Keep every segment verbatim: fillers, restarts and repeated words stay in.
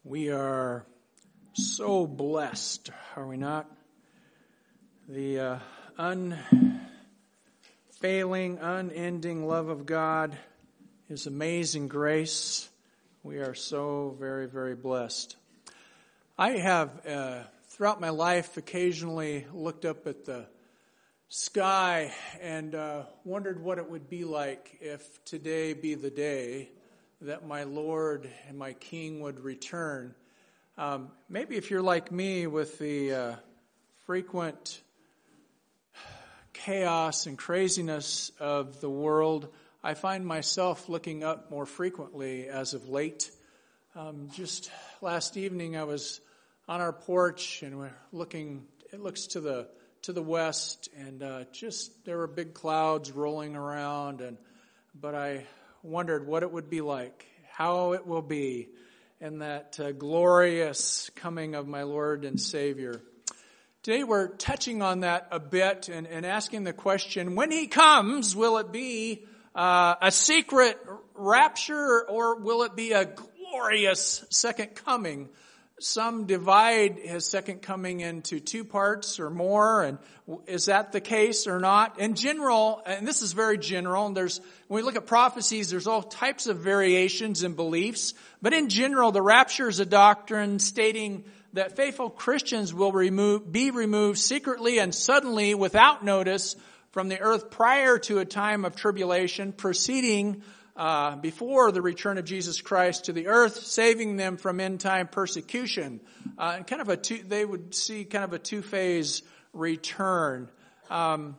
We are so blessed, are we not? The uh, unfailing, unending love of God, His amazing grace. We are so very, very blessed. I have, uh, throughout my life, occasionally looked up at the sky and uh, wondered what it would be like if today be the day that my Lord and my King would return. Um, maybe if you're like me with the uh, frequent chaos and craziness of the world, I find myself looking up more frequently as of late. Um, just last evening I was on our porch and we're looking, it looks to the to the west, and uh, just there were big clouds rolling around, and but I wondered what it would be like, how it will be in that uh, glorious coming of my Lord and Savior. Today we're touching on that a bit and, and asking the question, when He comes, will it be uh, a secret rapture or will it be a glorious second coming? Some divide His second coming into two parts or more, and is that the case or not? In general, and this is very general, and there's, when we look at prophecies, there's all types of variations and beliefs, but in general, the rapture is a doctrine stating that faithful Christians will remove, be removed secretly and suddenly without notice from the earth prior to a time of tribulation proceeding Uh, before the return of Jesus Christ to the earth, saving them from end-time persecution. Uh, and kind of a two, they would see kind of a two-phase return. Um,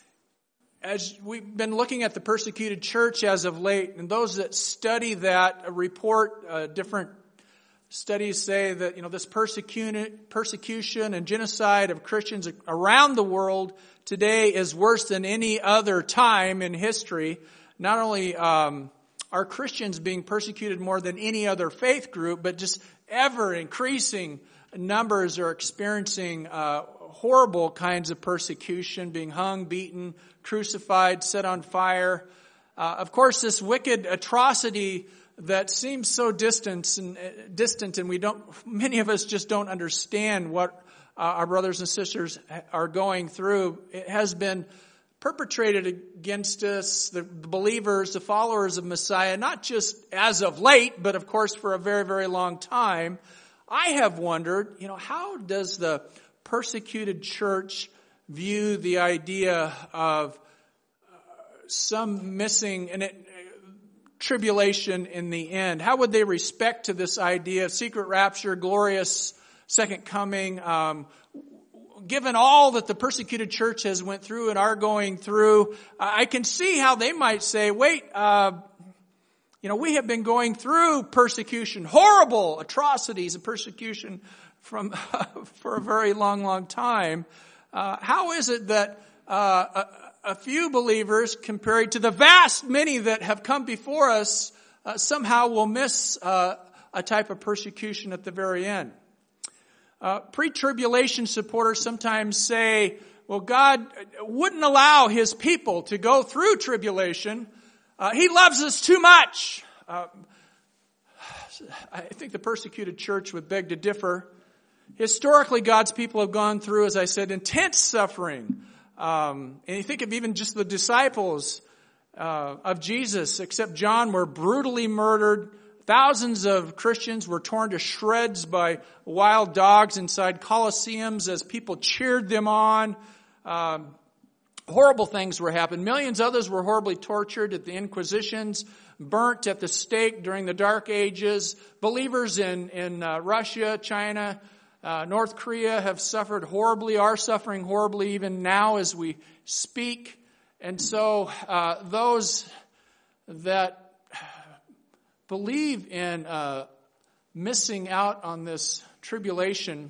as we've been looking at the persecuted church as of late, and those that study that report uh, different studies say that, you know, this persecution, persecution and genocide of Christians around the world today is worse than any other time in history. Not only um, are Christians being persecuted more than any other faith group, but just ever increasing numbers are experiencing uh, horrible kinds of persecution, being hung, beaten, crucified, set on fire. Uh, of course, this wicked atrocity that seems so distant and uh, distant, and we don't. Many of us just don't understand what uh, our brothers and sisters are going through. It has been perpetrated against us, the believers, the followers of Messiah, not just as of late, but of course for a very, very long time. I have wondered, you know, how does the persecuted church view the idea of some missing and it, tribulation in the end? How would they respect to this idea of secret rapture, glorious second coming? Um, Given all that the persecuted church has went through and are going through, I can see how they might say, wait, uh, you know, we have been going through persecution, horrible atrocities and persecution from for a very long, long time. Uh, how is it that uh, a, a few believers, compared to the vast many that have come before us, uh, somehow will miss uh, a type of persecution at the very end? Uh, pre-tribulation supporters sometimes say, well, God wouldn't allow His people to go through tribulation. Uh, He loves us too much. Uh, I think the persecuted church would beg to differ. Historically, God's people have gone through, as I said, intense suffering. Um, and you think of even just the disciples uh, of Jesus, except John, were brutally murdered. Thousands of Christians were torn to shreds by wild dogs inside coliseums as people cheered them on. Um, horrible things were happening. Millions others were horribly tortured at the Inquisitions, burnt at the stake during the Dark Ages. Believers in, in uh, Russia, China, uh, North Korea have suffered horribly, are suffering horribly even now as we speak. And so uh, those that believe in uh, missing out on this tribulation,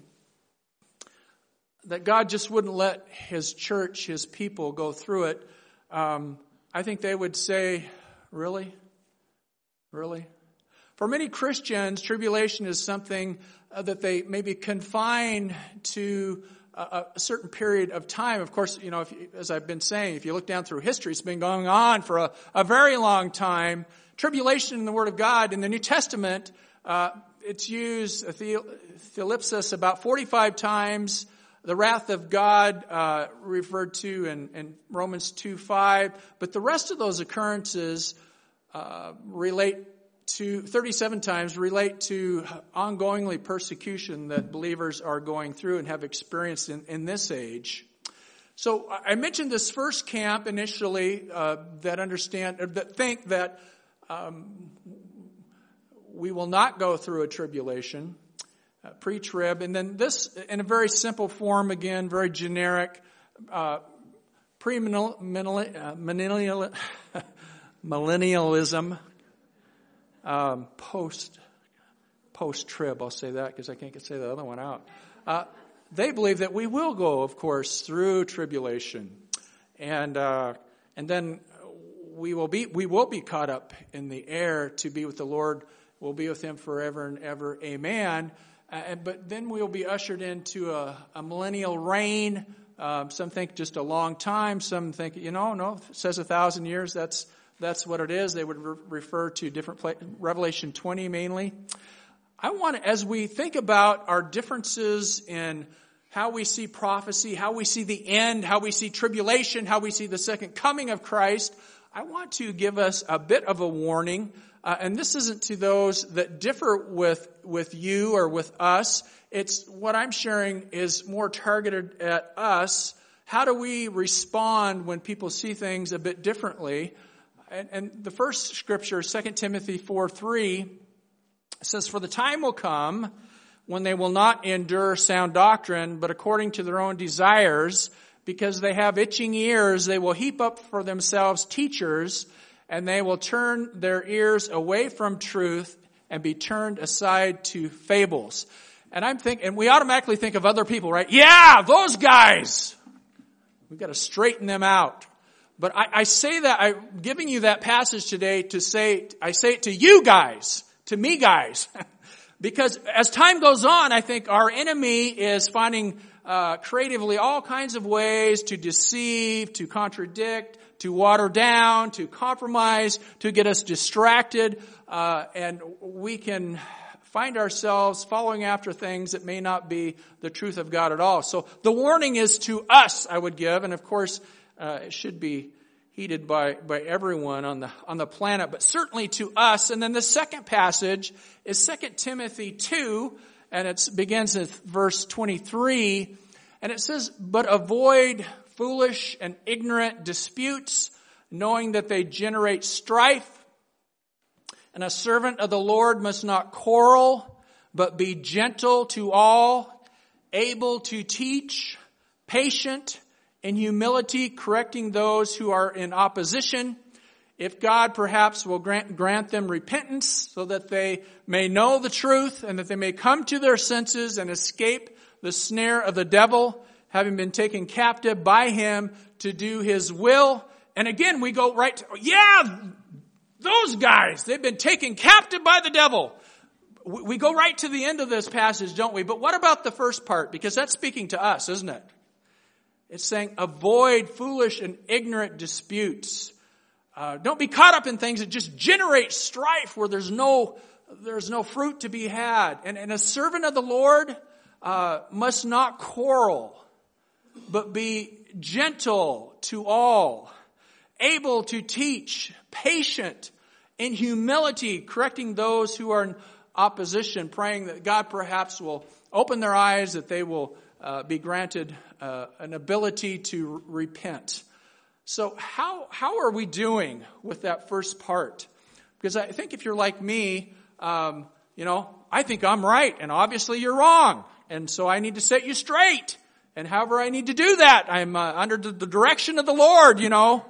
that God just wouldn't let His church, His people go through it, um, I think they would say, really? Really? For many Christians, tribulation is something uh, that they maybe confine to a, a certain period of time. Of course, you know, if you, as I've been saying, if you look down through history, it's been going on for a, a very long time. Tribulation in the Word of God in the New Testament uh, it's used, thlipsis, about forty-five times. The wrath of God uh, referred to in, in Romans two five. But the rest of those occurrences uh, relate to, thirty-seven times, relate to ongoingly persecution that believers are going through and have experienced in, in this age. So I mentioned this first camp initially uh, that understand, that think that um, we will not go through a tribulation, uh, pre-trib, and then this in a very simple form again, very generic, uh, pre-millennial, millennialism, um, post post-trib. I'll say that because I can't say the other one out. Uh, They believe that we will go, of course, through tribulation, and uh, and then we will be we will be caught up in the air to be with the Lord. We'll be with Him forever and ever. Amen. Uh, but then we will be ushered into a, a millennial reign. Um, some think just a long time. Some think, you know, no, it says a thousand years. That's that's what it is. They would re- refer to different pla- Revelation twenty mainly. I want to, as we think about our differences in how we see prophecy, how we see the end, how we see tribulation, how we see the second coming of Christ, I want to give us a bit of a warning. Uh, and this isn't to those that differ with, with you or with us. It's what I'm sharing is more targeted at us. How do we respond when people see things a bit differently? And, and the first scripture, Second Timothy four three, says, "For the time will come when they will not endure sound doctrine, but according to their own desires, because they have itching ears, they will heap up for themselves teachers, and they will turn their ears away from truth and be turned aside to fables." And I'm thinking, and we automatically think of other people, right? Yeah, those guys. We've got to straighten them out. But I, I say that, I'm giving you that passage today to say, I say it to you guys, to me guys. Because as time goes on, I think our enemy is finding uh, creatively all kinds of ways to deceive, to contradict, to water down, to compromise, to get us distracted. Uh, and we can find ourselves following after things that may not be the truth of God at all. So the warning is to us, I would give. And of course, uh, it should be heeded by, by everyone on the, on the planet, but certainly to us. And then the second passage is Second Timothy two, and it begins with verse twenty-three, and it says, "But avoid foolish and ignorant disputes, knowing that they generate strife. And a servant of the Lord must not quarrel, but be gentle to all, able to teach, patient, in humility, correcting those who are in opposition, if God perhaps will grant, grant them repentance so that they may know the truth and that they may come to their senses and escape the snare of the devil, having been taken captive by him to do his will." And again, we go right to, yeah, those guys, they've been taken captive by the devil. We go right to the end of this passage, don't we? But what about the first part? Because that's speaking to us, isn't it? It's saying avoid foolish and ignorant disputes. Uh, don't be caught up in things that just generate strife where there's no there's no fruit to be had. And, and a servant of the Lord uh, must not quarrel, but be gentle to all, able to teach, patient, in humility, correcting those who are in opposition, praying that God perhaps will open their eyes, that they will uh, be granted uh, an ability to repent. So how how are we doing with that first part? Because I think if you're like me, um, you know, I think I'm right, and obviously you're wrong, and so I need to set you straight. And however I need to do that, I'm uh, under the, the direction of the Lord, you know.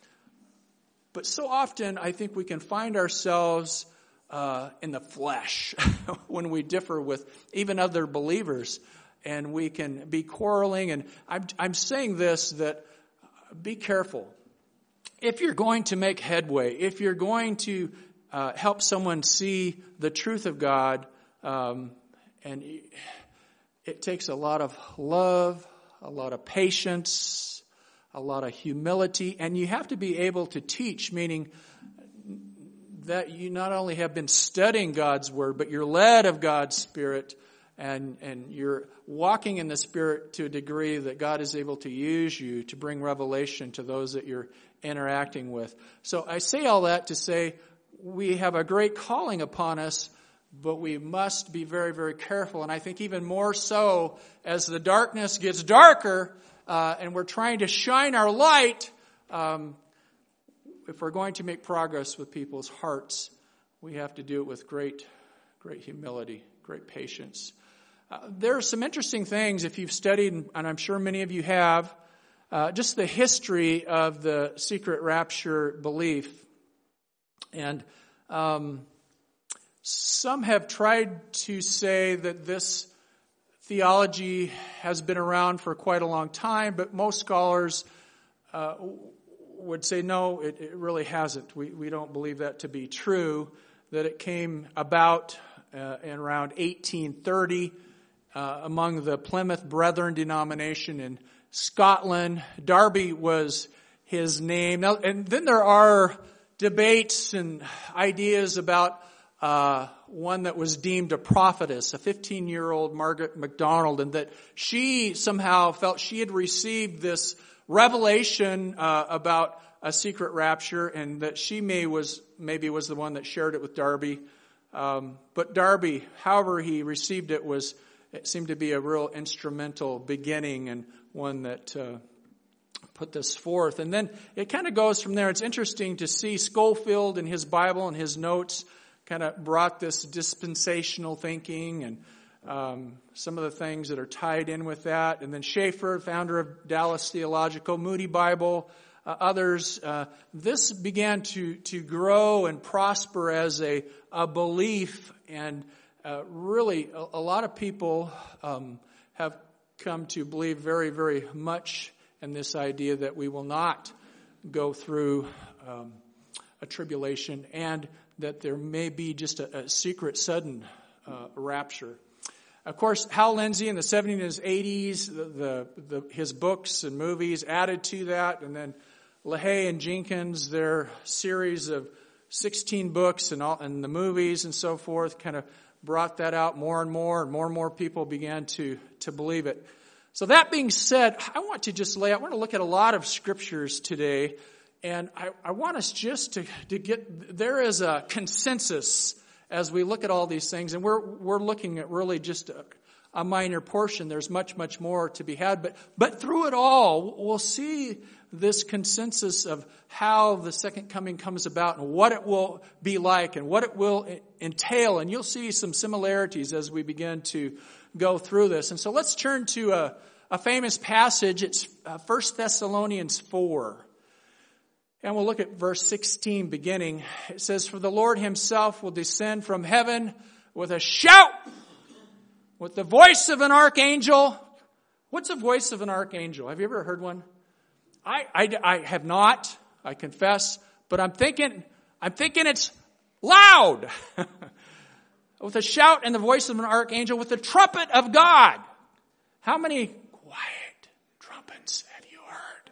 But so often, I think we can find ourselves uh, in the flesh when we differ with even other believers, and we can be quarreling. And I'm, I'm saying this, that be careful. If you're going to make headway, if you're going to uh, help someone see the truth of God, um, and it takes a lot of love, a lot of patience, a lot of humility, and you have to be able to teach, meaning that you not only have been studying God's Word, but you're led of God's Spirit, and, and you're walking in the Spirit to a degree that God is able to use you to bring revelation to those that you're interacting with. So I say all that to say we have a great calling upon us, but we must be very, very careful. And I think even more so as the darkness gets darker uh, and we're trying to shine our light, um, if we're going to make progress with people's hearts, we have to do it with great, great humility, great patience. Uh, there are some interesting things if you've studied, and I'm sure many of you have, uh, just the history of the secret rapture belief. And um, some have tried to say that this theology has been around for quite a long time, but most scholars uh, would say, no, it, it really hasn't. We, we don't believe that to be true, that it came about uh, in around eighteen thirty uh, among the Plymouth Brethren denomination in Scotland. Darby was his name. Now, and then there are debates and ideas about uh, one that was deemed a prophetess, a fifteen-year-old Margaret MacDonald, and that she somehow felt she had received this revelation uh, about a secret rapture, and that she may was maybe was the one that shared it with Darby. Um, but Darby, however he received it, was it seemed to be a real instrumental beginning and one that uh, put this forth. And then it kind of goes from there. It's interesting to see Schofield in his Bible and his notes kind of brought this dispensational thinking and um, some of the things that are tied in with that. And then Schaeffer, founder of Dallas Theological, Moody Bible, uh, others. Uh, this began to to grow and prosper as a, a belief. And uh, really, a, a lot of people um, have come to believe very, very much in this idea that we will not go through um, a tribulation, and that there may be just a, a secret, sudden uh, rapture. Of course, Hal Lindsey in the seventies and eighties, the, the, the, his books and movies added to that, and then LaHaye and Jenkins, their series of sixteen books and, all, and the movies and so forth, kind of brought that out more and more, and more and more people began to, to believe it. So that being said, I want to just lay out, I want to look at a lot of scriptures today, and I, I want us just to, to get, there is a consensus as we look at all these things, and we're we're looking at really just a, a minor portion. There's much, much more to be had, but but through it all, we'll see this consensus of how the second coming comes about and what it will be like and what it will entail, and you'll see some similarities as we begin to go through this. And so let's turn to a, a famous passage. It's uh, First Thessalonians four. And we'll look at verse sixteen beginning. It says, "For the Lord himself will descend from heaven with a shout, with the voice of an archangel." What's the voice of an archangel? Have you ever heard one? I, I, I have not, I confess, but I'm thinking, I'm thinking it's loud. With a shout and the voice of an archangel, with the trumpet of God. How many quiet trumpets have you heard?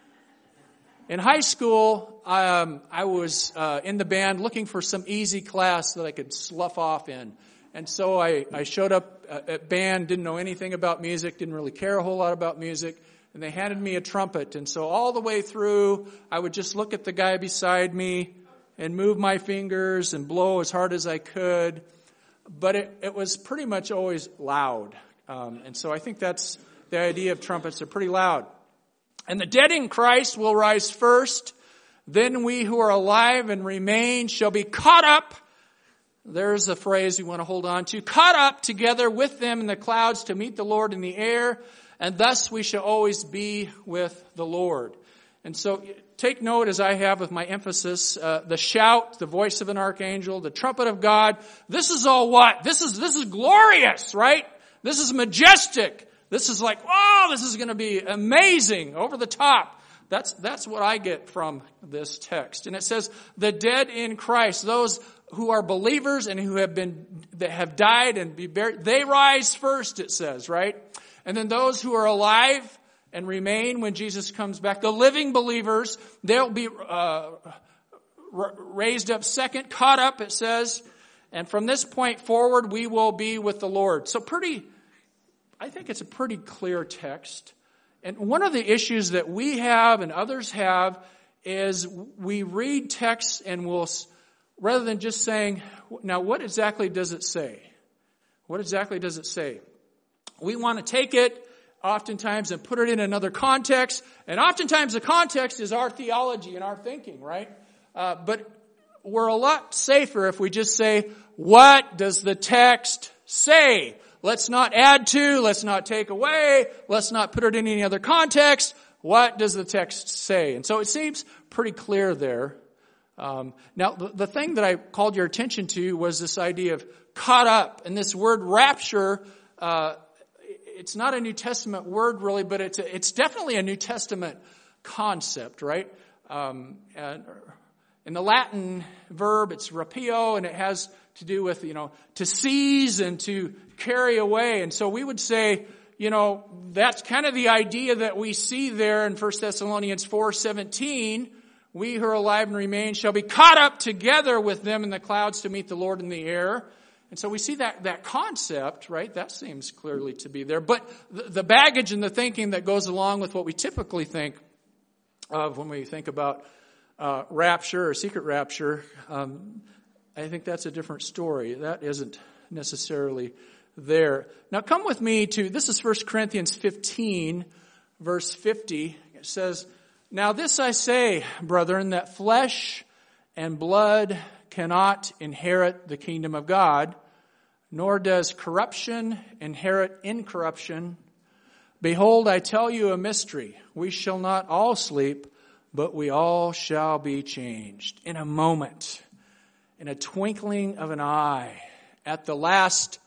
In high school, um, I was uh, in the band looking for some easy class that I could slough off in. And so I, I showed up at band, didn't know anything about music, didn't really care a whole lot about music. And they handed me a trumpet. And so all the way through, I would just look at the guy beside me and move my fingers and blow as hard as I could. But it, it was pretty much always loud. Um, and so I think that's the idea of trumpets. They're pretty loud. "And the dead in Christ will rise first. Then we who are alive and remain shall be caught up." There's a phrase we want to hold on to. "Caught up together with them in the clouds to meet the Lord in the air. And thus we shall always be with the Lord." And so take note, as I have with my emphasis, uh, the shout, the voice of an archangel, the trumpet of God. This is all what? This is, this is glorious, right? This is majestic. This is like, oh, this is going to be amazing, over the top. That's, that's what I get from this text. And it says, the dead in Christ, those who are believers and who have been, that have died and be buried, they rise first, it says, right? And then those who are alive and remain when Jesus comes back, the living believers, they'll be uh, r- raised up second, caught up, it says. And from this point forward, we will be with the Lord. So pretty, I think it's a pretty clear text. And one of the issues that we have and others have is we read texts and we'll, rather than just saying, now what exactly does it say? What exactly does it say? We want to take it oftentimes and put it in another context. And oftentimes the context is our theology and our thinking, right? Uh, but we're a lot safer if we just say, what does the text say? Let's not add to, let's not take away, let's not put it in any other context. What does the text say? And so it seems pretty clear there. Um, now, the, the thing that I called your attention to was this idea of caught up. And this word rapture, uh, it's not a New Testament word really, but it's a, it's definitely a New Testament concept, right? Um, and in the Latin verb, it's rapio, and it has to do with, you know, to seize and to carry away. And so we would say, you know, that's kind of the idea that we see there in First Thessalonians four seventeen. We who are alive and remain shall be caught up together with them in the clouds to meet the Lord in the air. And so we see that, that concept, right? That seems clearly to be there. But the, the baggage and the thinking that goes along with what we typically think of when we think about uh, rapture or secret rapture, um, I think that's a different story. That isn't necessarily there. Now come with me to, this is First Corinthians fifteen, verse fifty. It says, now this I say, brethren, that flesh and blood cannot inherit the kingdom of God, nor does corruption inherit incorruption. Behold, I tell you a mystery. We shall not all sleep, but we all shall be changed in a moment, in a twinkling of an eye, at the last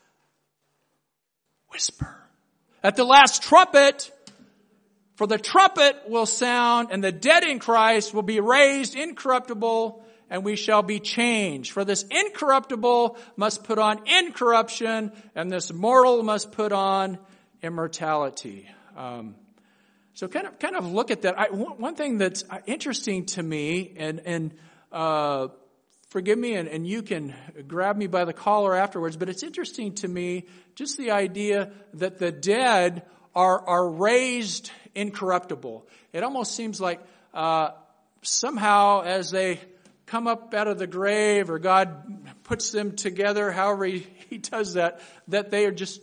whisper, at the last trumpet. For the trumpet will sound, and the dead in Christ will be raised incorruptible, and we shall be changed. For this incorruptible must put on incorruption, and this mortal must put on immortality. Um, so kind of, kind of look at that. I, one thing that's interesting to me, and and uh, forgive me, and, and you can grab me by the collar afterwards, but it's interesting to me just the idea that the dead are are raised incorruptible. It almost seems like uh, somehow as they come up out of the grave, or God puts them together, however he, he does that, that they are just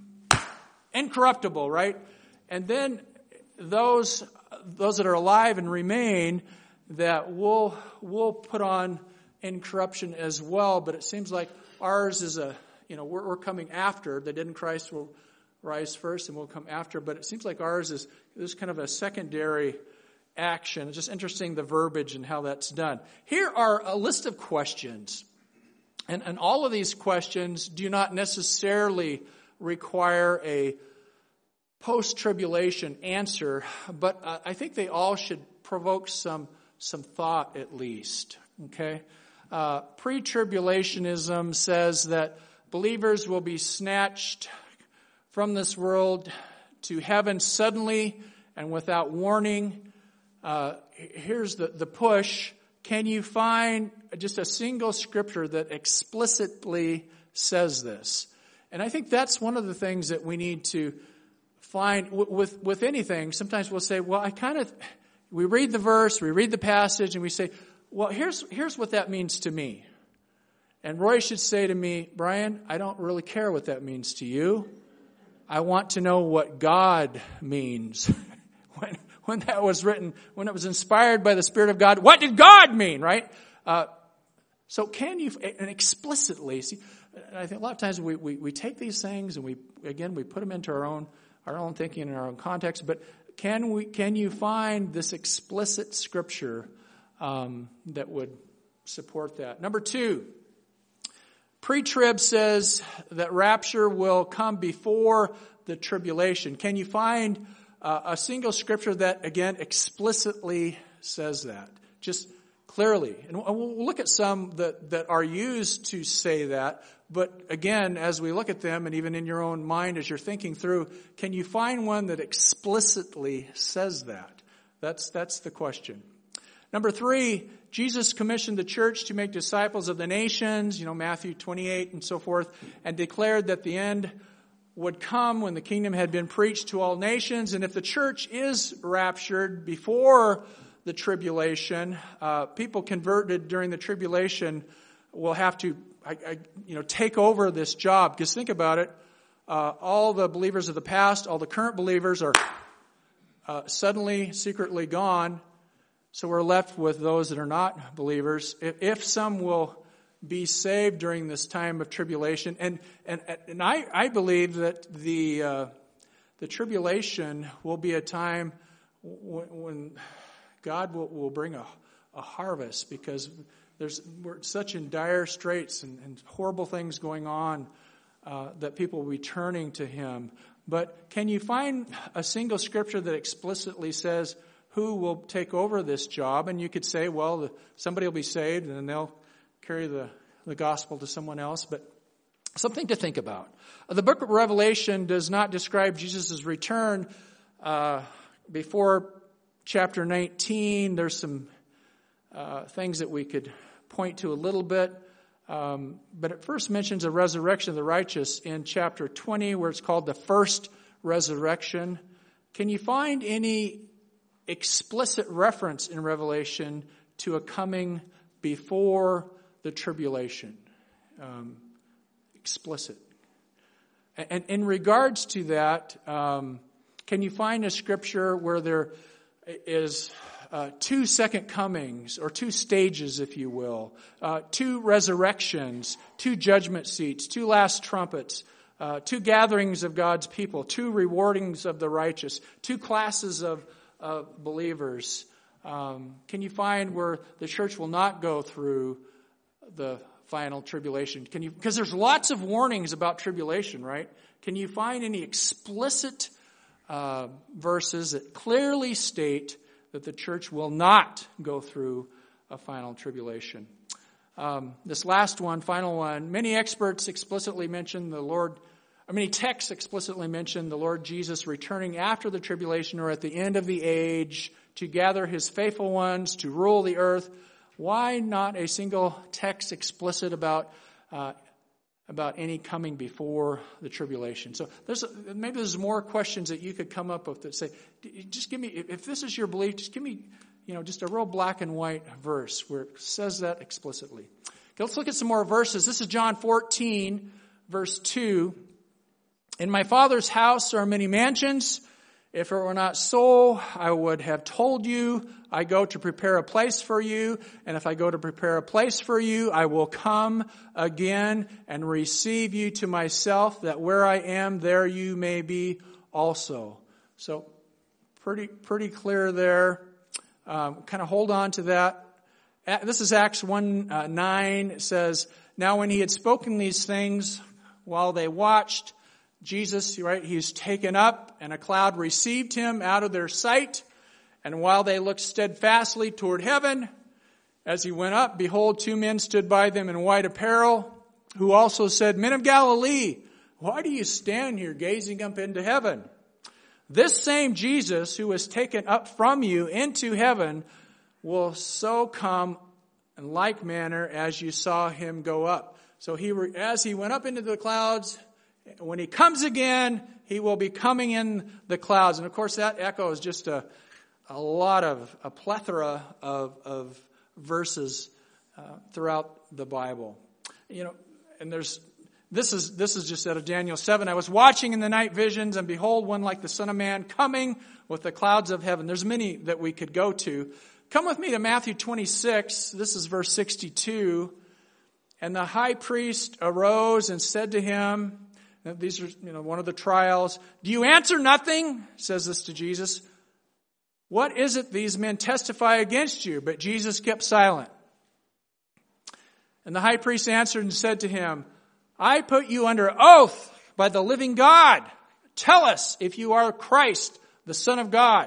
incorruptible, right? And then those those that are alive and remain, that will will put on incorruption as well. But it seems like ours is a, you know, we're, we're coming after. The dead in Christ will rise first and we'll come after. But it seems like ours is, is kind of a secondary action. It's just interesting the verbiage and how that's done. Here are a list of questions. And, and all of these questions do not necessarily require a post-tribulation answer, but uh, I think they all should provoke some some thought at least. Okay, uh, pre-tribulationism says that believers will be snatched from this world to heaven suddenly and without warning. Uh, here's the, the push. Can you find just a single scripture that explicitly says this? And I think that's one of the things that we need to find with, with anything. Sometimes we'll say, well, I kind of, we read the verse, we read the passage, and we say, well, here's, here's what that means to me. And Roy should say to me, Brian, I don't really care what that means to you. I want to know what God means. when, when that was written, when it was inspired by the Spirit of God, what did God mean, right? Uh, so can you, and explicitly, see, I think a lot of times we, we, we take these things and we, again, we put them into our own, our own thinking and our own context, but can we, can you find this explicit scripture, um, that would support that? Number two, pre-trib says that rapture will come before the tribulation. Can you find uh, a single scripture that, again, explicitly says that? Just clearly. And we'll look at some that, that are used to say that. But again, as we look at them, and even in your own mind as you're thinking through, can you find one that explicitly says that? That's, that's the question. Number three, Jesus commissioned the church to make disciples of the nations, you know, Matthew twenty-eight and so forth, and declared that the end would come when the kingdom had been preached to all nations. And if the church is raptured before the tribulation, uh, people converted during the tribulation will have to, I, I, you know, take over this job. Because think about it, uh, all the believers of the past, all the current believers are uh, suddenly, secretly gone. So we're left with those that are not believers. If, if some will be saved during this time of tribulation, and and and I, I believe that the uh, the tribulation will be a time when, when God will, will bring a, a harvest, because there's we're such in dire straits and, and horrible things going on uh, that people will be turning to Him. But can you find a single scripture that explicitly says who will take over this job? And you could say, well, the, somebody will be saved and then they'll carry the, the gospel to someone else. But something to think about. The book of Revelation does not describe Jesus' return uh, before chapter nineteen. There's some uh, things that we could point to a little bit. Um, but it first mentions a resurrection of the righteous in chapter twenty, where it's called the first resurrection. Can you find any explicit reference in Revelation to a coming before the tribulation? Um, explicit. And in regards to that, um, can you find a scripture where there is uh, two second comings, or two stages, if you will, uh, two resurrections, two judgment seats, two last trumpets, uh, two gatherings of God's people, two rewardings of the righteous, two classes of uh, believers? Um, can you find where the church will not go through the final tribulation? Can you, because there's lots of warnings about tribulation, right? Can you find any explicit uh, verses that clearly state that the church will not go through a final tribulation? Um, this last one, final one, many experts explicitly mention the Lord, or many texts explicitly mention the Lord Jesus returning after the tribulation or at the end of the age to gather His faithful ones to rule the earth. Why not a single text explicit about uh, about any coming before the tribulation? So there's a, maybe there's more questions that you could come up with that say, just give me, if this is your belief, just give me, you know, just a real black and white verse where it says that explicitly. Okay, let's look at some more verses. This is John fourteen, verse two. In my Father's house are many mansions. If it were not so, I would have told you. I go to prepare a place for you. And if I go to prepare a place for you, I will come again and receive you to myself, that where I am, there you may be also. So pretty, pretty clear there. Um, kind of hold on to that. This is Acts one, uh, nine. It says, now when he had spoken these things, while they watched, Jesus, right, he's taken up, and a cloud received him out of their sight. And while they looked steadfastly toward heaven, as he went up, behold, two men stood by them in white apparel, who also said, Men of Galilee, why do you stand here gazing up into heaven? This same Jesus who was taken up from you into heaven will so come in like manner as you saw him go up. So he, as he went up into the clouds, when he comes again, he will be coming in the clouds. And of course, that echoes just a, a lot of, a plethora of, of verses uh, throughout the Bible. You know, and there's, this is, this is just out of Daniel seven. I was watching in the night visions, and behold, one like the Son of Man coming with the clouds of heaven. There's many that we could go to. Come with me to Matthew twenty-six. This is verse sixty-two. And the high priest arose and said to him, these are, you know, one of the trials. Do you answer nothing? Says this to Jesus. What is it these men testify against you? But Jesus kept silent. And the high priest answered and said to him, I put you under oath by the living God. Tell us if you are Christ, the Son of God.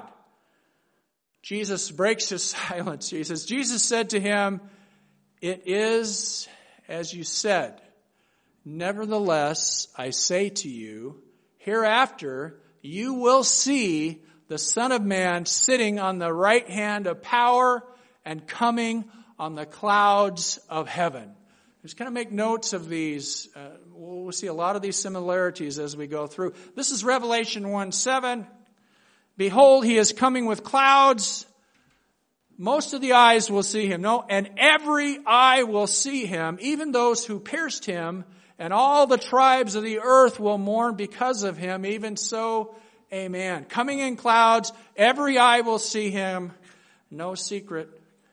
Jesus breaks his silence. He says, Jesus said to him, it is as you said. Nevertheless, I say to you, hereafter you will see the Son of Man sitting on the right hand of power and coming on the clouds of heaven. Just kind of make notes of these. Uh, we'll see a lot of these similarities as we go through. This is Revelation one seven. Behold, he is coming with clouds. Most of the eyes will see him. No, and every eye will see him, even those who pierced him, and all the tribes of the earth will mourn because of him. Even so, amen. Coming in clouds, every eye will see him. No secret,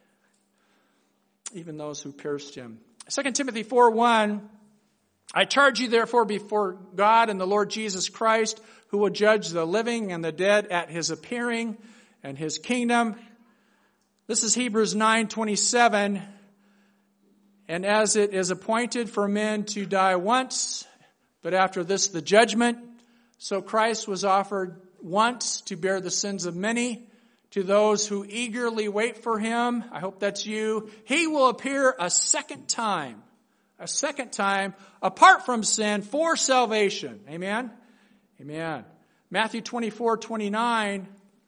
even those who pierced him. Second Timothy four one, I charge you therefore before God and the Lord Jesus Christ, who will judge the living and the dead at his appearing and his kingdom. This is Hebrews nine twenty-seven. And as it is appointed for men to die once, but after this the judgment, so Christ was offered once to bear the sins of many. To those who eagerly wait for him, I hope that's you, he will appear a second time, a second time, apart from sin, for salvation. Amen? Amen. Matthew twenty-four twenty-nine,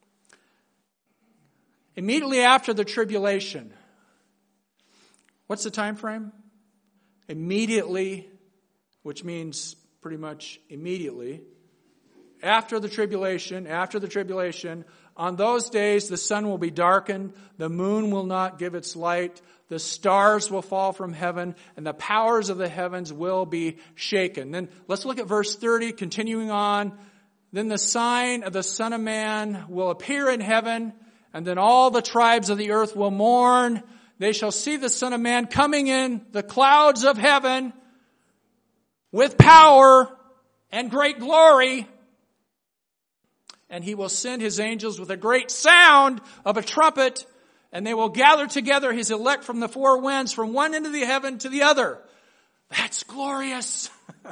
immediately after the tribulation. What's the time frame? Immediately, which means pretty much immediately. After the tribulation, after the tribulation, on those days the sun will be darkened, the moon will not give its light, the stars will fall from heaven, and the powers of the heavens will be shaken. Then let's look at verse thirty, continuing on. Then the sign of the Son of Man will appear in heaven, and then all the tribes of the earth will mourn. They shall see the Son of Man coming in the clouds of heaven with power and great glory. And he will send his angels with a great sound of a trumpet, and they will gather together his elect from the four winds, from one end of the heaven to the other. That's glorious.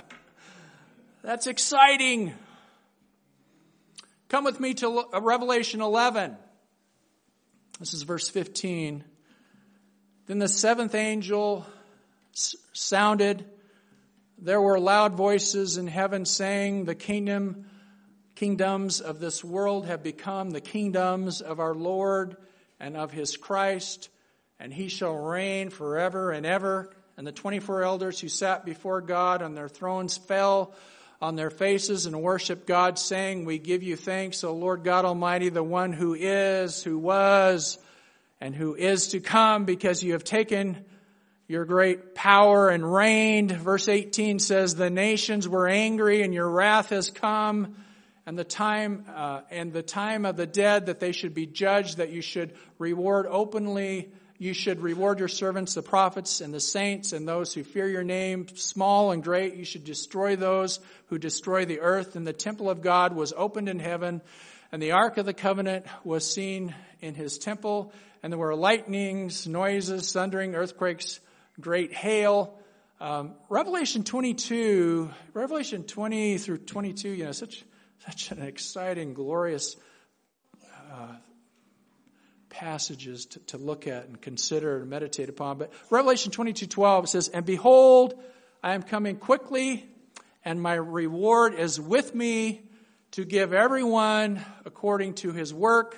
That's exciting. Come with me to Revelation eleven. This is verse fifteen. Then the seventh angel sounded. There were loud voices in heaven saying, the kingdom, kingdoms of this world have become the kingdoms of our Lord and of his Christ, and he shall reign forever and ever. And the twenty-four elders who sat before God on their thrones fell on their faces and worshiped God, saying, we give you thanks, O Lord God Almighty, the one who is, who was, and who is to come, because you have taken your great power and reigned. Verse eighteen says, the nations were angry and your wrath has come, and the time uh, and the time of the dead, that they should be judged, that you should reward openly. You should reward your servants, the prophets and the saints, and those who fear your name, small and great. You should destroy those who destroy the earth. And the temple of God was opened in heaven, and the ark of the covenant was seen in his temple. And there were lightnings, noises, thundering, earthquakes, great hail. Um, Revelation twenty-two, Revelation twenty through twenty-two, you know, such such an exciting, glorious uh, passages to, to look at and consider and meditate upon. But Revelation twenty-two twelve says, and behold, I am coming quickly, and my reward is with me to give everyone according to his work.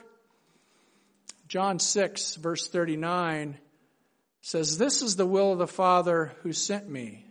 John six, verse thirty-nine says, this is the will of the Father who sent me,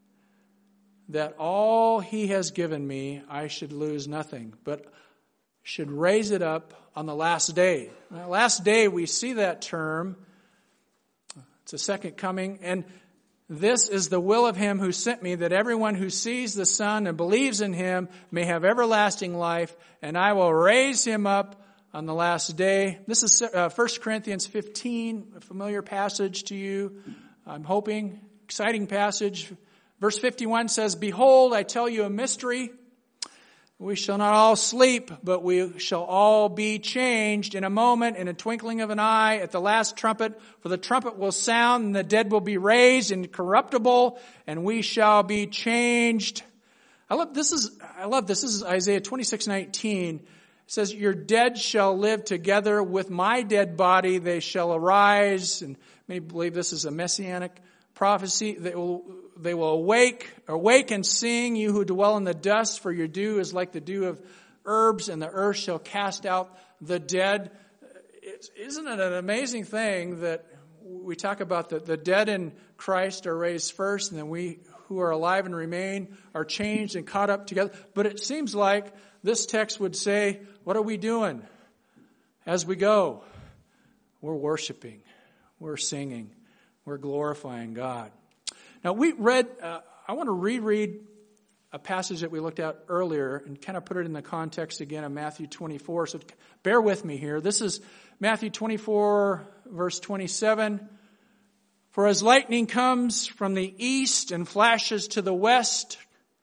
that all he has given me I should lose nothing, but should raise it up on the last day. Now, last day, we see that term. It's a second coming. And this is the will of him who sent me, that everyone who sees the Son and believes in him may have everlasting life, and I will raise him up on the last day. This is uh, First Corinthians fifteen, a familiar passage to you, I'm hoping. Exciting passage. Verse fifty-one says, behold, I tell you a mystery. We shall not all sleep, but we shall all be changed in a moment, in a twinkling of an eye, at the last trumpet. For the trumpet will sound, and the dead will be raised incorruptible, and we shall be changed. I love this is I love this. This is Isaiah twenty-six nineteen. It says, your dead shall live together with my dead body. They shall arise. And many believe this is a messianic prophecy. They will, they will awake, awake and sing, you who dwell in the dust, for your dew is like the dew of herbs, and the earth shall cast out the dead. It, isn't it an amazing thing that we talk about the, the dead in Christ are raised first, and then we who are alive and remain are changed and caught up together. But it seems like this text would say, what are we doing as we go? We're worshiping. We're singing. We're glorifying God. Now, we read, uh, I want to reread a passage that we looked at earlier and kind of put it in the context again of Matthew twenty-four. So bear with me here. This is Matthew twenty-four, verse twenty-seven. For as lightning comes from the east and flashes to the west,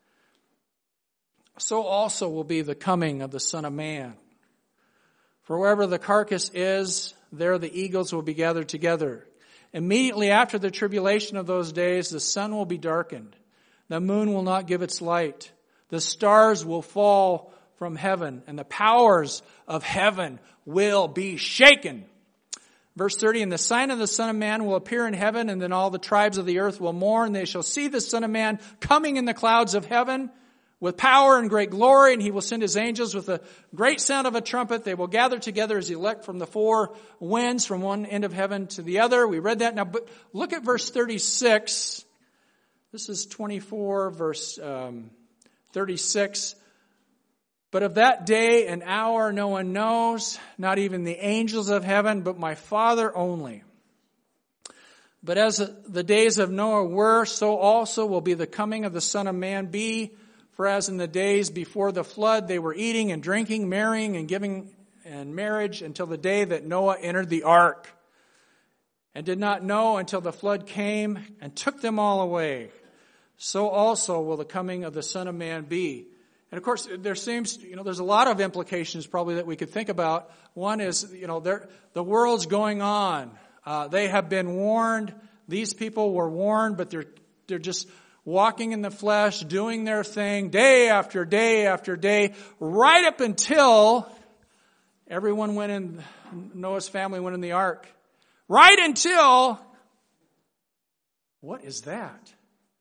so also will be the coming of the Son of Man. For wherever the carcass is, there the eagles will be gathered together. Immediately after the tribulation of those days, the sun will be darkened. The moon will not give its light. The stars will fall from heaven, and the powers of heaven will be shaken. Verse thirty, and the sign of the Son of Man will appear in heaven, and then all the tribes of the earth will mourn. They shall see the Son of Man coming in the clouds of heaven with power and great glory, and he will send his angels with a great sound of a trumpet. They will gather together as elect from the four winds from one end of heaven to the other. We read that. Now, but look at verse thirty-six. This is twenty-four, verse um, thirty-six. But of that day and hour no one knows, not even the angels of heaven, but my Father only. But as the days of Noah were, so also will be the coming of the Son of Man be. For as in the days before the flood, they were eating and drinking, marrying and giving in marriage until the day that Noah entered the ark, and did not know until the flood came and took them all away. So also will the coming of the Son of Man be. And of course, there seems, you know, there's a lot of implications probably that we could think about. One is, you know, the world's going on. Uh, they have been warned. These people were warned, but they're they're just walking in the flesh, doing their thing day after day after day, right up until everyone went in, Noah's family went in the ark. Right until, what is that?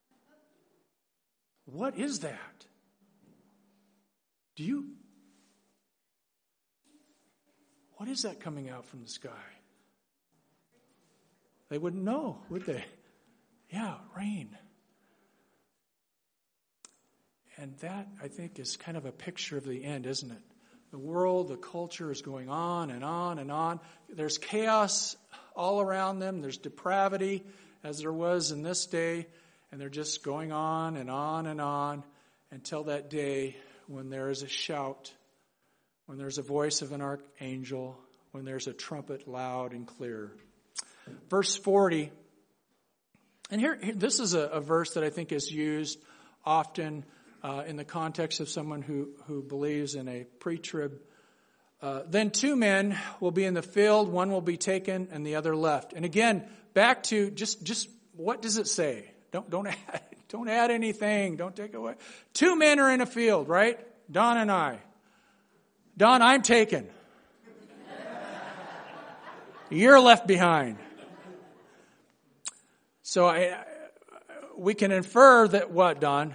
What is that? Do you, what is that coming out from the sky? They wouldn't know, would they? Yeah, rain. And that, I think, is kind of a picture of the end, isn't it? The world, the culture is going on and on and on. There's chaos all around them. There's depravity, as there was in this day. And they're just going on and on and on until that day when there is a shout, when there's a voice of an archangel, when there's a trumpet loud and clear. Verse forty. And here, this is a, a verse that I think is used often uh, in the context of someone who, who believes in a pre-trib. Uh, then two men will be in the field, one will be taken and the other left. And again, back to just, just what does it say? Don't, don't add, don't add anything. Don't take away. Two men are in a field, right? Don and I. Don, I'm taken. You're left behind. So I, we can infer that what, Don?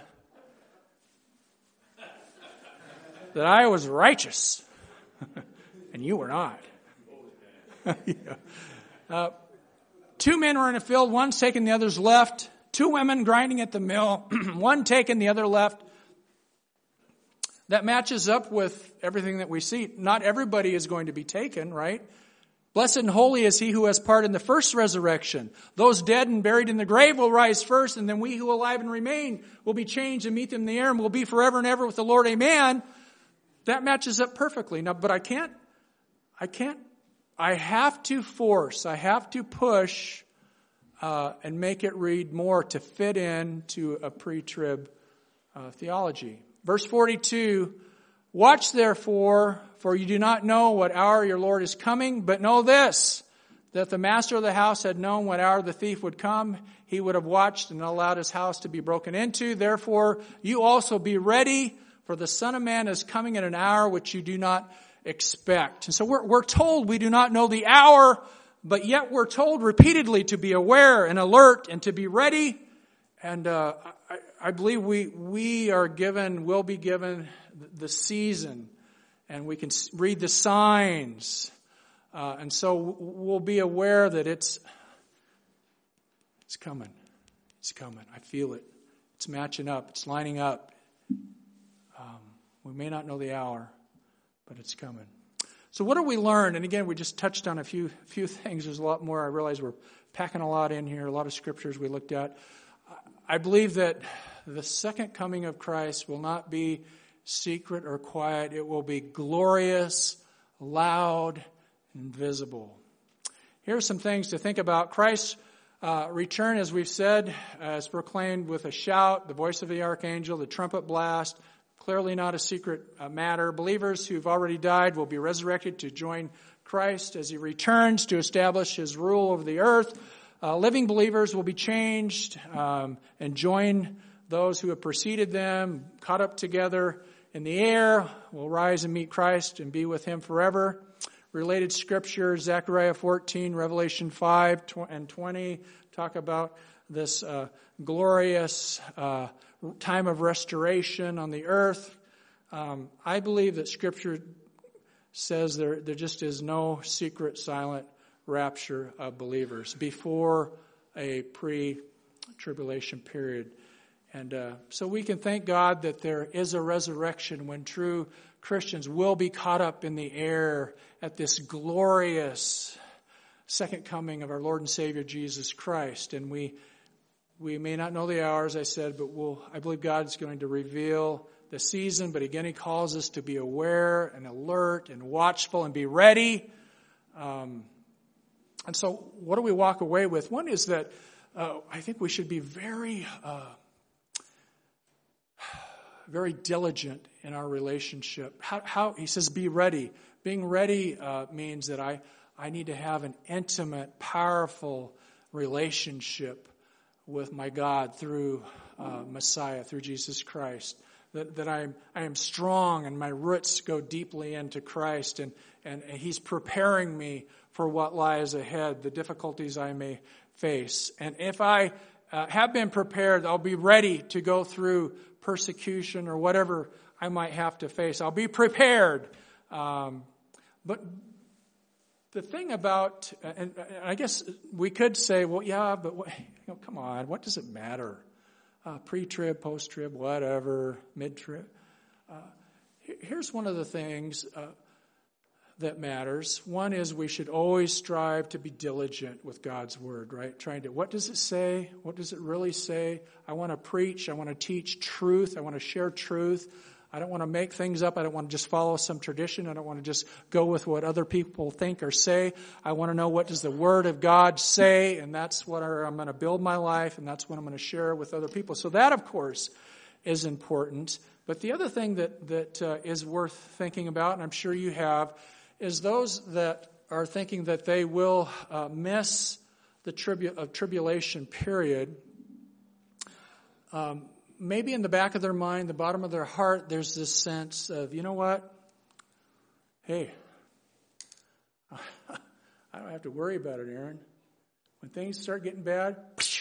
That I was righteous. And you were not. yeah. uh, two men were in a field. One's taken, the other's left. Two women grinding at the mill, one taken, the other left. That matches up with everything that we see. Not everybody is going to be taken, right? Blessed and holy is he who has part in the first resurrection. Those dead and buried in the grave will rise first, and then we who are alive and remain will be changed and meet them in the air, and will be forever and ever with the Lord. Amen. That matches up perfectly. Now, but I can't, I can't, I have to force, I have to push Uh, and make it read more to fit in to a pre-trib uh, theology. Verse forty-two, watch therefore, for you do not know what hour your Lord is coming, but know this, that the master of the house had known what hour the thief would come, he would have watched and allowed his house to be broken into. Therefore, you also be ready, for the Son of Man is coming at an hour which you do not expect. And so we're, we're told we do not know the hour, but yet we're told repeatedly to be aware and alert and to be ready. And uh, I, I believe we we are given, will be given the season, and we can read the signs. Uh, and so we'll be aware that it's It's coming. It's coming. I feel it. It's matching up. It's lining up. Um, we may not know the hour, but it's coming. So what do we learn? And again, we just touched on a few few things. There's a lot more. I realize we're packing a lot in here, a lot of scriptures we looked at. I believe that the second coming of Christ will not be secret or quiet. It will be glorious, loud, and visible. Here are some things to think about. Christ's uh, return, as we've said, uh, is proclaimed with a shout, the voice of the archangel, the trumpet blast. Clearly not a secret uh, matter. Believers who've already died will be resurrected to join Christ as he returns to establish his rule over the earth. Uh, living believers will be changed um, and join those who have preceded them, caught up together in the air, will rise and meet Christ and be with him forever. Related scriptures, Zechariah fourteen, Revelation five and twenty, talk about this uh, glorious uh, time of restoration on the earth. Um, I believe that Scripture says there, there just is no secret, silent rapture of believers before a pre-tribulation period. And uh, so we can thank God that there is a resurrection when true Christians will be caught up in the air at this glorious second coming of our Lord and Savior Jesus Christ. And we we may not know the hour, as I said, but we'll, I believe God is going to reveal the season. But again, he calls us to be aware and alert and watchful and be ready. Um, and so what do we walk away with? One is that uh, I think we should be very, uh, very diligent in our relationship. How, how he says, be ready. Being ready uh, means that I, I need to have an intimate, powerful relationship with my God through uh, Messiah, through Jesus Christ. That, that I'm, I am strong and my roots go deeply into Christ, and, and, and he's preparing me for what lies ahead, the difficulties I may face. And if I uh, have been prepared, I'll be ready to go through persecution or whatever I might have to face. I'll be prepared. Um, but the thing about, and I guess we could say, well, yeah, but what, you know, come on, what does it matter? Uh, pre-trib, post-trib, whatever, mid-trib. Uh, here's one of the things uh, that matters. One is we should always strive to be diligent with God's word, right? Trying to, what does it say? What does it really say? I want to preach. I want to teach truth. I want to share truth. I don't want to make things up. I don't want to just follow some tradition. I don't want to just go with what other people think or say. I want to know, what does the Word of God say, and that's what I'm going to build my life, and that's what I'm going to share with other people. So that, of course, is important. But the other thing that, that uh, is worth thinking about, and I'm sure you have, is those that are thinking that they will uh, miss the tribu- uh, tribulation period. Um, Maybe in the back of their mind, the bottom of their heart, there's this sense of, you know what? Hey, I don't have to worry about it, Aaron. When things start getting bad,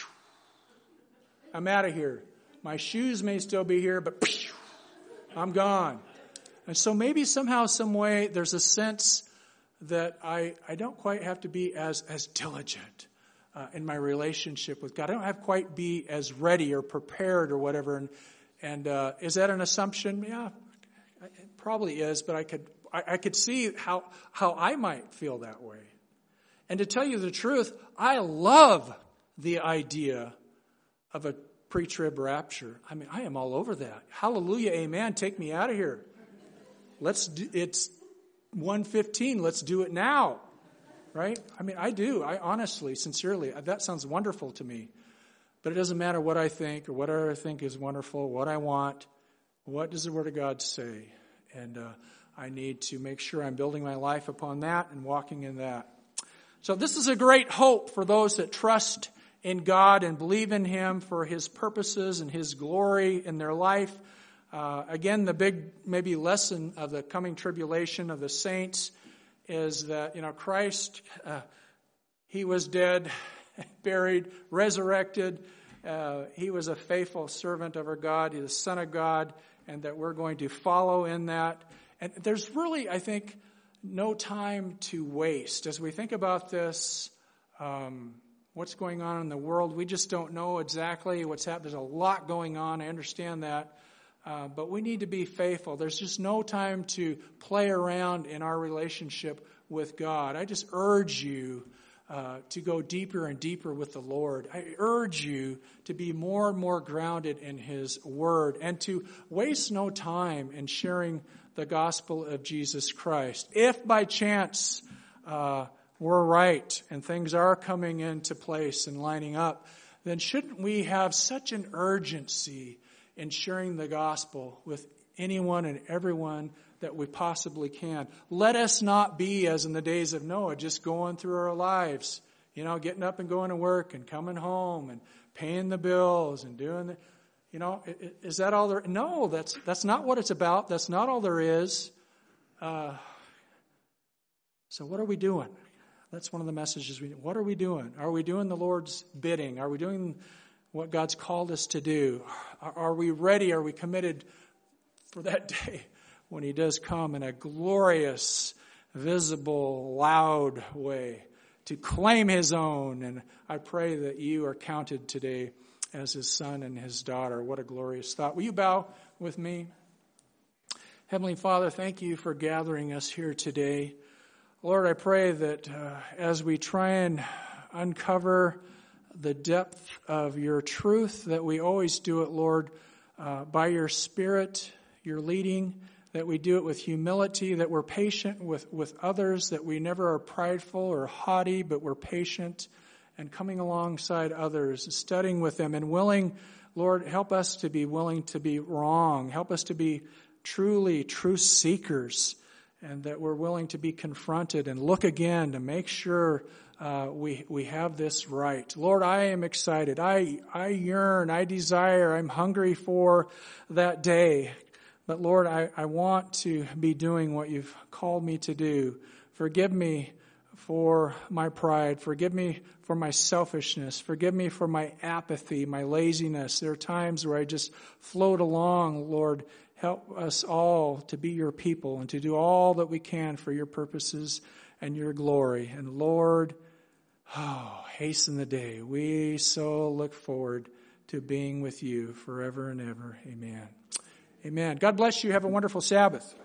I'm out of here. My shoes may still be here, but I'm gone. And so maybe somehow, some way, there's a sense that I, I don't quite have to be as, as diligent Uh, in my relationship with God. I don't have quite be as ready or prepared or whatever. And, and uh, is that an assumption? Yeah, it probably is. But I could I, I could see how how I might feel that way. And to tell you the truth, I love the idea of a pre-trib rapture. I mean, I am all over that. Hallelujah, amen. Take me out of here. Let's do, it's one fifteen. Let's do it now. Right? I mean, I do. I honestly, sincerely, that sounds wonderful to me. But it doesn't matter what I think or what I think is wonderful, what I want. What does the Word of God say? And uh, I need to make sure I'm building my life upon that and walking in that. So this is a great hope for those that trust in God and believe in Him for His purposes and His glory in their life. Uh, again, the big maybe lesson of the coming tribulation of the saints is that, you know, Christ, uh, He was dead, buried, resurrected. Uh, he was a faithful servant of our God. He's the Son of God, and that we're going to follow in that. And there's really, I think, no time to waste. As we think about this, um, what's going on in the world. We just don't know exactly what's happening. There's a lot going on. I understand that. Uh, but we need to be faithful. There's just no time to play around in our relationship with God. I just urge you uh, to go deeper and deeper with the Lord. I urge you to be more and more grounded in His Word and to waste no time in sharing the gospel of Jesus Christ. If by chance uh, we're right and things are coming into place and lining up, then shouldn't we have such an urgency in sharing the gospel with anyone and everyone that we possibly can? Let us not be, as in the days of Noah, just going through our lives, you know, getting up and going to work and coming home and paying the bills and doing the, you know, is that all there? No, that's that's not what it's about. That's not all there is. Uh, so what are we doing? That's one of the messages we need. What are we doing? Are we doing the Lord's bidding? Are we doing what God's called us to do? Are, are we ready? Are we committed for that day when He does come in a glorious, visible, loud way to claim His own? And I pray that you are counted today as His son and His daughter. What a glorious thought. Will you bow with me? Heavenly Father, thank you for gathering us here today. Lord, I pray that uh, as we try and uncover the depth of your truth, that we always do it, Lord, uh, by your Spirit, your leading, that we do it with humility, that we're patient with, with others, that we never are prideful or haughty, but we're patient and coming alongside others, studying with them and willing, Lord, help us to be willing to be wrong. Help us to be truly truth seekers, and that we're willing to be confronted and look again to make sure uh, we we have this right. Lord, I am excited. I I yearn. I desire. I'm hungry for that day. But Lord, I, I want to be doing what you've called me to do. Forgive me for my pride. Forgive me for my selfishness. Forgive me for my apathy, my laziness. There are times where I just float along, Lord. Help us all to be your people and to do all that we can for your purposes and your glory. And Lord, oh, hasten the day. We so look forward to being with you forever and ever. Amen. Amen. God bless you. Have a wonderful Sabbath.